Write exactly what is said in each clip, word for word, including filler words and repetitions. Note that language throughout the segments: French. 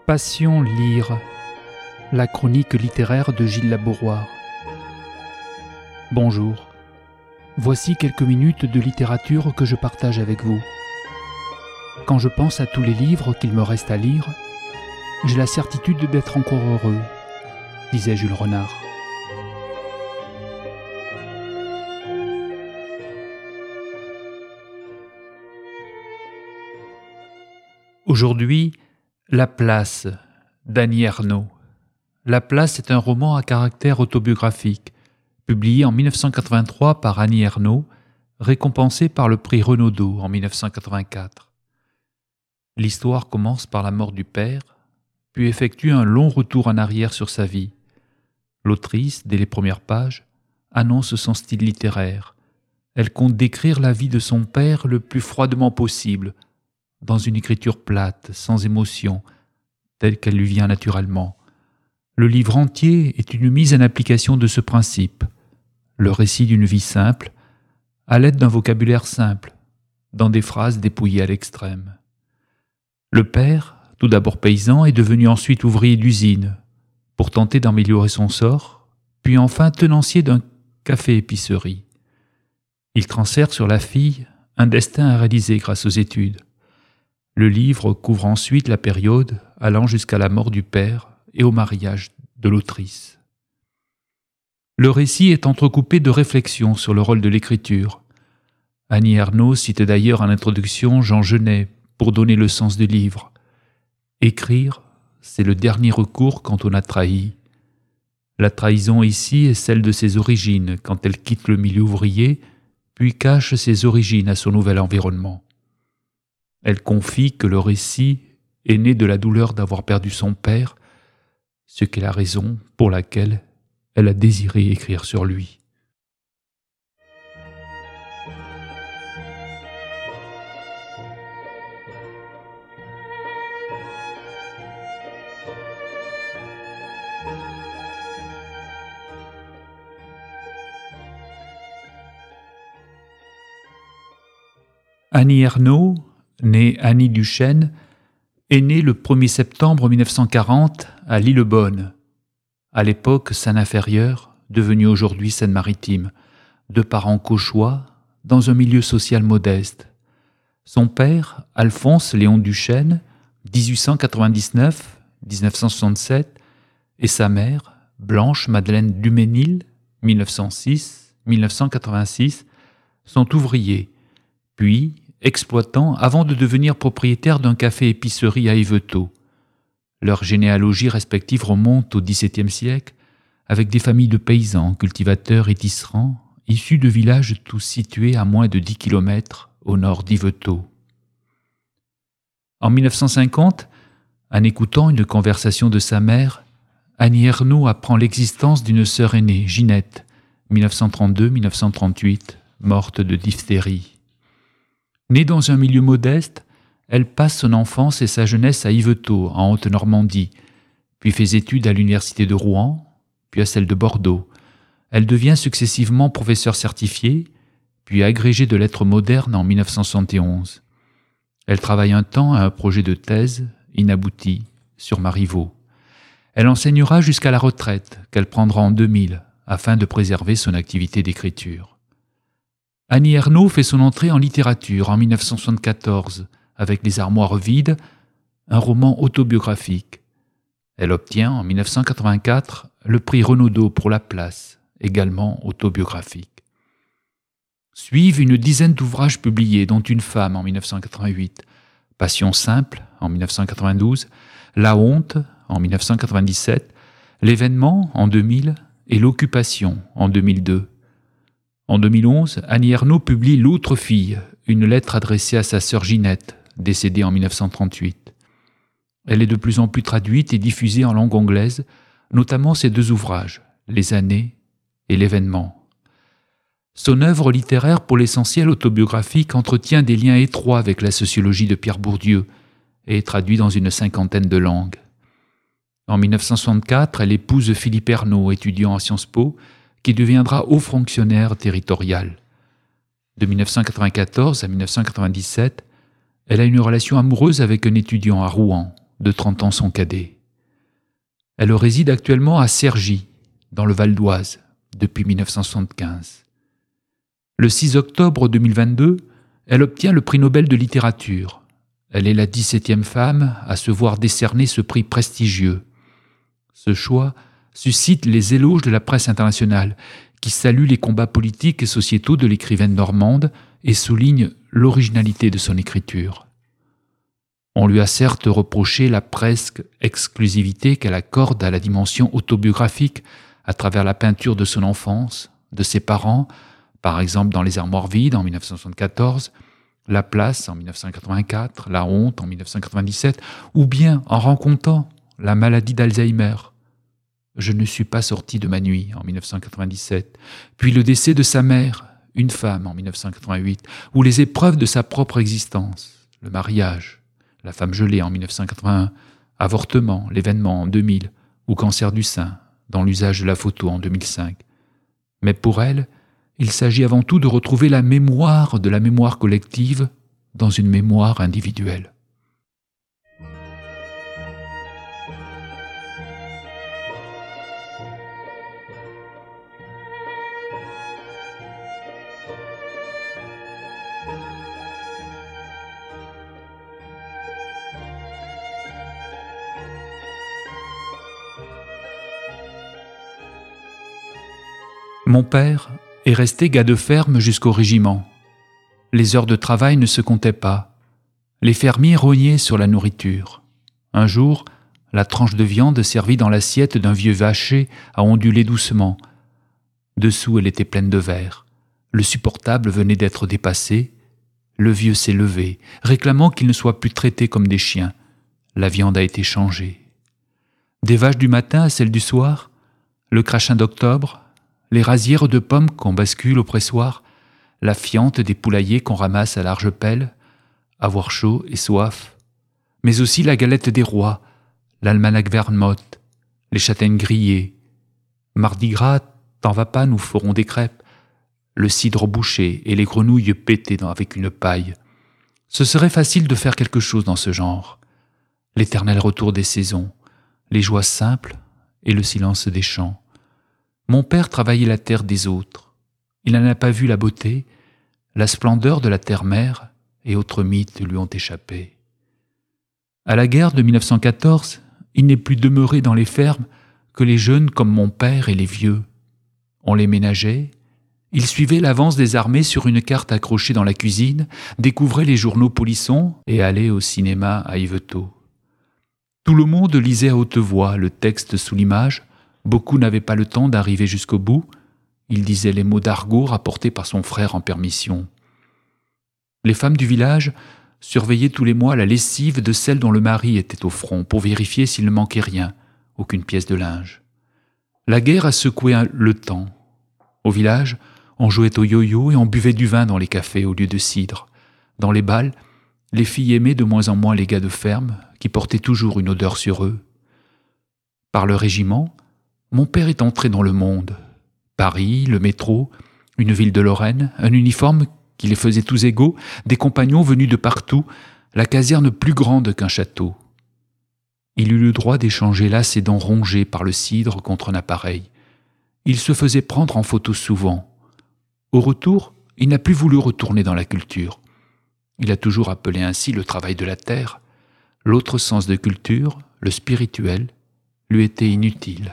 Passion lire, la chronique littéraire de Gilles Labouroire. Bonjour, voici quelques minutes de littérature que je partage avec vous. Quand je pense à tous les livres qu'il me reste à lire, j'ai la certitude d'être encore heureux, disait Jules Renard. Aujourd'hui, La Place, d'Annie Ernaux. La Place est un roman à caractère autobiographique, publié en mille neuf cent quatre-vingt-trois par Annie Ernaux, récompensé par le prix Renaudot en mille neuf cent quatre-vingt-quatre. L'histoire commence par la mort du père, puis effectue un long retour en arrière sur sa vie. L'autrice, dès les premières pages, annonce son style littéraire. Elle compte décrire la vie de son père le plus froidement possible, dans une écriture plate, sans émotion, telle qu'elle lui vient naturellement. Le livre entier est une mise en application de ce principe, le récit d'une vie simple, à l'aide d'un vocabulaire simple, dans des phrases dépouillées à l'extrême. Le père, tout d'abord paysan, est devenu ensuite ouvrier d'usine, pour tenter d'améliorer son sort, puis enfin tenancier d'un café-épicerie. Il transfère sur la fille un destin à réaliser grâce aux études. Le livre couvre ensuite la période allant jusqu'à la mort du père et au mariage de l'autrice. Le récit est entrecoupé de réflexions sur le rôle de l'écriture. Annie Ernaux cite d'ailleurs en introduction Jean Genet pour donner le sens du livre. Écrire, c'est le dernier recours quand on a trahi. La trahison ici est celle de ses origines quand elle quitte le milieu ouvrier, puis cache ses origines à son nouvel environnement. Elle confie que le récit est né de la douleur d'avoir perdu son père, ce qui est la raison pour laquelle elle a désiré écrire sur lui. Annie Ernaux, née Annie Duchesne, est née le premier septembre mille neuf cent quarante à Lillebonne, à l'époque Seine-Inférieure, devenue aujourd'hui Seine-Maritime, de parents cauchois, dans un milieu social modeste. Son père, Alphonse Léon Duchesne, dix-huit cent quatre-vingt-dix-neuf à dix-neuf cent soixante-sept, et sa mère, Blanche Madeleine Duménil, mille neuf cent six à mille neuf cent quatre-vingt-six, sont ouvriers, puis exploitants avant de devenir propriétaires d'un café-épicerie à Yvetot. Leur généalogie respective remonte au dix-septième siècle, avec des familles de paysans, cultivateurs et tisserands, issus de villages tous situés à moins de dix kilomètres au nord d'Yvetot. En mille neuf cent cinquante, en écoutant une conversation de sa mère, Annie Ernaux apprend l'existence d'une sœur aînée, Ginette, mille neuf cent trente-deux à mille neuf cent trente-huit, morte de diphtérie. Née dans un milieu modeste, elle passe son enfance et sa jeunesse à Yvetot, en Haute-Normandie, puis fait études à l'université de Rouen, puis à celle de Bordeaux. Elle devient successivement professeure certifiée, puis agrégée de lettres modernes en mille neuf cent soixante et onze. Elle travaille un temps à un projet de thèse, inabouti, sur Marivaux. Elle enseignera jusqu'à la retraite, qu'elle prendra en deux mille, afin de préserver son activité d'écriture. Annie Ernaux fait son entrée en littérature en mille neuf cent soixante-quatorze avec Les Armoires vides, un roman autobiographique. Elle obtient en mille neuf cent quatre-vingt-quatre le prix Renaudot pour La Place, également autobiographique. Suivent une dizaine d'ouvrages publiés, dont Une femme en mille neuf cent quatre-vingt-huit, Passion simple en mille neuf cent quatre-vingt-douze, La honte en mille neuf cent quatre-vingt-dix-sept, L'événement en deux mille et L'occupation en deux mille deux. En deux mille onze, Annie Ernaux publie L'autre fille, une lettre adressée à sa sœur Ginette, décédée en mille neuf cent trente-huit. Elle est de plus en plus traduite et diffusée en langue anglaise, notamment ses deux ouvrages, Les années et L'événement. Son œuvre littéraire, pour l'essentiel autobiographique, entretient des liens étroits avec la sociologie de Pierre Bourdieu et est traduit dans une cinquantaine de langues. En mille neuf cent soixante-quatre, elle épouse Philippe Ernaux, étudiant à Sciences Po, qui deviendra haut fonctionnaire territorial. De mille neuf cent quatre-vingt-quatorze à mille neuf cent quatre-vingt-dix-sept, elle a une relation amoureuse avec un étudiant à Rouen, de trente ans son cadet. Elle réside actuellement à Cergy, dans le Val d'Oise, depuis mille neuf cent soixante-quinze. Le six octobre deux mille vingt-deux, elle obtient le prix Nobel de littérature. Elle est la dix-septième femme à se voir décerner ce prix prestigieux. Ce choix suscite les éloges de la presse internationale, qui salue les combats politiques et sociétaux de l'écrivaine normande et souligne l'originalité de son écriture. On lui a certes reproché la presque exclusivité qu'elle accorde à la dimension autobiographique à travers la peinture de son enfance, de ses parents, par exemple dans Les Armoires vides en mille neuf cent soixante-quatorze, La Place en mille neuf cent quatre-vingt-quatre, La Honte en mille neuf cent quatre-vingt-dix-sept, ou bien en rencontrant la maladie d'Alzheimer. Je ne suis pas sorti de ma nuit en mille neuf cent quatre-vingt-dix-sept, puis le décès de sa mère, une femme en mille neuf cent quatre-vingt-huit, ou les épreuves de sa propre existence, le mariage, la femme gelée en mille neuf cent quatre-vingt-un, avortement, l'événement en deux mille, ou cancer du sein, dans l'usage de la photo en deux mille cinq. Mais pour elle, il s'agit avant tout de retrouver la mémoire de la mémoire collective dans une mémoire individuelle. Mon père est resté gars de ferme jusqu'au régiment. Les heures de travail ne se comptaient pas. Les fermiers rognaient sur la nourriture. Un jour, la tranche de viande servie dans l'assiette d'un vieux vacher a ondulé doucement. Dessous, elle était pleine de verre. Le supportable venait d'être dépassé. Le vieux s'est levé, réclamant qu'il ne soit plus traité comme des chiens. La viande a été changée. Des vaches du matin à celles du soir, le crachin d'octobre, les rasières de pommes qu'on bascule au pressoir, la fiente des poulaillers qu'on ramasse à large pelle, avoir chaud et soif, mais aussi la galette des rois, l'almanach Vermote, les châtaignes grillées. Mardi gras, t'en vas pas, nous ferons des crêpes, le cidre bouché et les grenouilles pétées avec une paille. Ce serait facile de faire quelque chose dans ce genre. L'éternel retour des saisons, les joies simples et le silence des champs. Mon père travaillait la terre des autres. Il n'en a pas vu la beauté, la splendeur de la terre-mère et autres mythes lui ont échappé. À la guerre de mille neuf cent quatorze, il n'est plus demeuré dans les fermes que les jeunes comme mon père et les vieux. On les ménageait, il suivait l'avance des armées sur une carte accrochée dans la cuisine, découvrait les journaux polissons et allait au cinéma à Yvetot. Tout le monde lisait à haute voix le texte sous l'image. Beaucoup n'avaient pas le temps d'arriver jusqu'au bout. Il disait les mots d'argot rapportés par son frère en permission. Les femmes du village surveillaient tous les mois la lessive de celle dont le mari était au front pour vérifier s'il ne manquait rien, aucune pièce de linge. La guerre a secoué le temps. Au village, on jouait au yo-yo et on buvait du vin dans les cafés au lieu de cidre. Dans les bals, les filles aimaient de moins en moins les gars de ferme qui portaient toujours une odeur sur eux. Par le régiment, mon père est entré dans le monde. Paris, le métro, une ville de Lorraine, un uniforme qui les faisait tous égaux, des compagnons venus de partout, la caserne plus grande qu'un château. Il eut le droit d'échanger là ses dents rongées par le cidre contre un appareil. Il se faisait prendre en photo souvent. Au retour, il n'a plus voulu retourner dans la culture. Il a toujours appelé ainsi le travail de la terre. L'autre sens de culture, le spirituel, lui était inutile.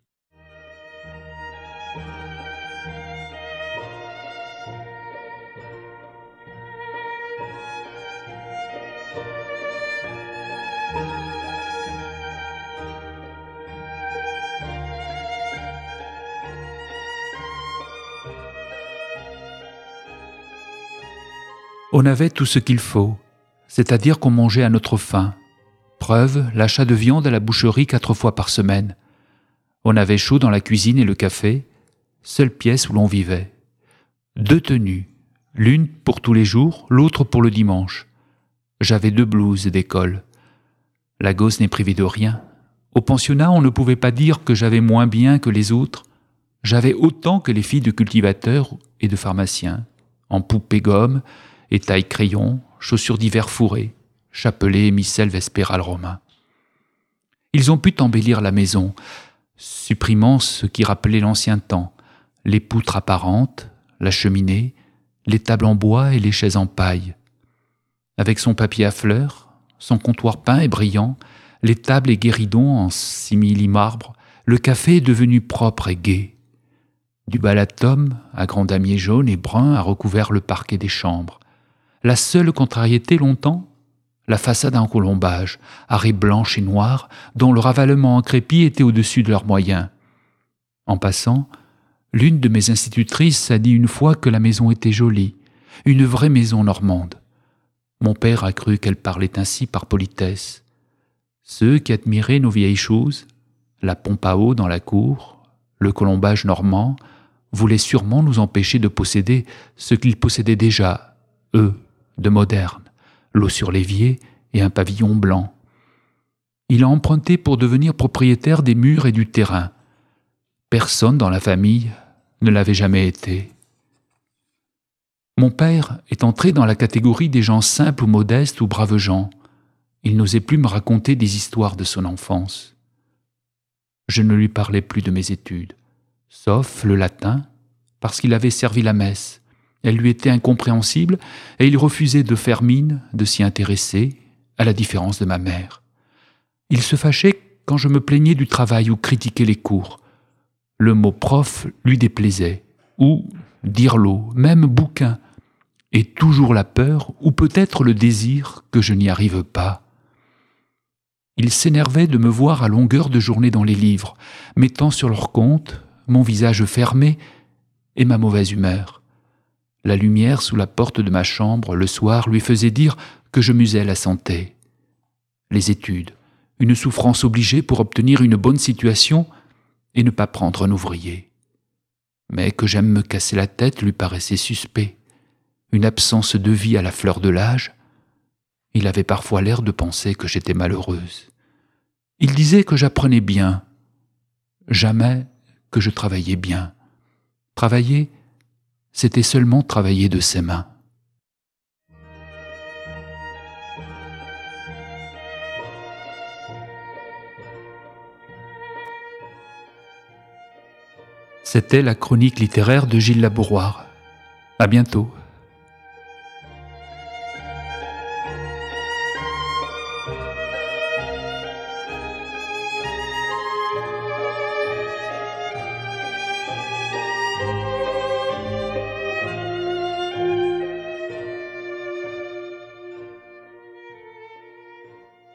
On avait tout ce qu'il faut, c'est-à-dire qu'on mangeait à notre faim. Preuve, l'achat de viande à la boucherie quatre fois par semaine. On avait chaud dans la cuisine et le café, seule pièce où l'on vivait. Deux tenues, l'une pour tous les jours, l'autre pour le dimanche. J'avais deux blouses d'école. La gosse n'est privée de rien. Au pensionnat, on ne pouvait pas dire que j'avais moins bien que les autres. J'avais autant que les filles de cultivateurs et de pharmaciens, en poupée gomme, et taille-crayon, chaussures d'hiver fourrées, chapelet et missel vespéral romain. Ils ont pu embellir la maison, supprimant ce qui rappelait l'ancien temps, les poutres apparentes, la cheminée, les tables en bois et les chaises en paille. Avec son papier à fleurs, son comptoir peint et brillant, les tables et guéridons en simili-marbre, le café est devenu propre et gai. Du balatum à grand damier jaune et brun a recouvert le parquet des chambres. La seule contrariété longtemps, la façade en colombage, à raies blanches et noires, dont le ravalement en crépi était au-dessus de leurs moyens. En passant, l'une de mes institutrices a dit une fois que la maison était jolie, une vraie maison normande. Mon père a cru qu'elle parlait ainsi par politesse. Ceux qui admiraient nos vieilles choses, la pompe à eau dans la cour, le colombage normand, voulaient sûrement nous empêcher de posséder ce qu'ils possédaient déjà, eux, de moderne, l'eau sur l'évier et un pavillon blanc. Il a emprunté pour devenir propriétaire des murs et du terrain. Personne dans la famille ne l'avait jamais été. Mon père est entré dans la catégorie des gens simples ou modestes ou braves gens. Il n'osait plus me raconter des histoires de son enfance. Je ne lui parlais plus de mes études, sauf le latin, parce qu'il avait servi la messe. Elle lui était incompréhensible et il refusait de faire mine de s'y intéresser, à la différence de ma mère. Il se fâchait quand je me plaignais du travail ou critiquais les cours. Le mot prof lui déplaisait, ou dirlo, même bouquin, et toujours la peur ou peut-être le désir que je n'y arrive pas. Il s'énervait de me voir à longueur de journée dans les livres, mettant sur leur compte mon visage fermé et ma mauvaise humeur. La lumière sous la porte de ma chambre le soir lui faisait dire que je musais la santé. Les études, une souffrance obligée pour obtenir une bonne situation et ne pas prendre un ouvrier. Mais que j'aime me casser la tête lui paraissait suspect. Une absence de vie à la fleur de l'âge. Il avait parfois l'air de penser que j'étais malheureuse. Il disait que j'apprenais bien. Jamais que je travaillais bien. Travailler, c'était seulement travailler de ses mains. C'était la chronique littéraire de Gilles Labouroire. À bientôt.